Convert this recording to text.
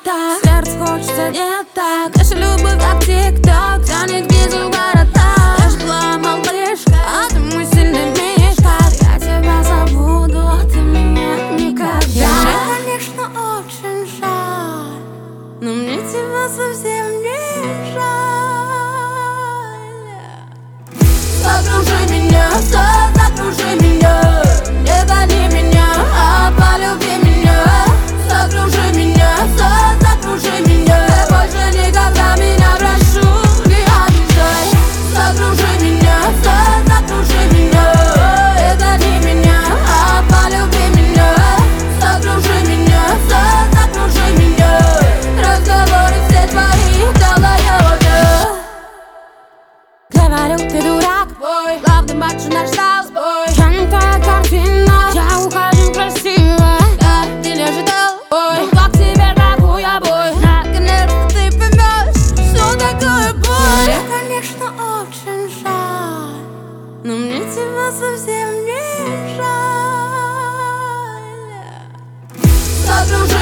так. Сердце хочется не так. Наша любовь как тик-ток тянет внизу города. Я ж была малышка, а ты мой сильный мишка. Я тебя забуду, а ты меня никогда. Мне, конечно, очень жаль, но мне тебя совсем не жаль. Закружи меня, закружи меня. Не гони меня, а полюби меня. Закружи меня, закружи меня. Больше никогда меня, прошу, не обижай. Закружи меня, закружи меня. Не гони меня, а полюби меня. Закружи меня, закружи меня. Разговоры все твои в голове. Говорю, ты дурак, бой. Главный матч наш зал, бой. Твоя картина, я ухожу красиво. Да, ты не ожидал, ой. Как тебе такой обой? Наконец-то ты поймешь, что такое боль. Мне, конечно, очень жаль, но мне тебя совсем не жаль. Закружи